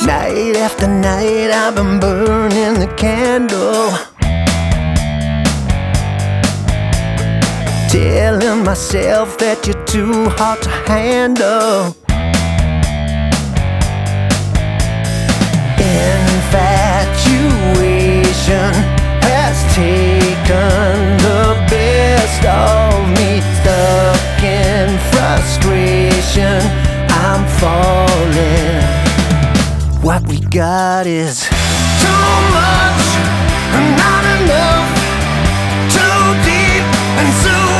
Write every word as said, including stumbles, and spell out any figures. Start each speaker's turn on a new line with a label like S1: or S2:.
S1: Night after night I've been burning the candle, telling myself that you're too hard to handle. Infatuation has taken the best of me. Stuck in frustration, I'm falling. What we got is too much, not enough, too deep and too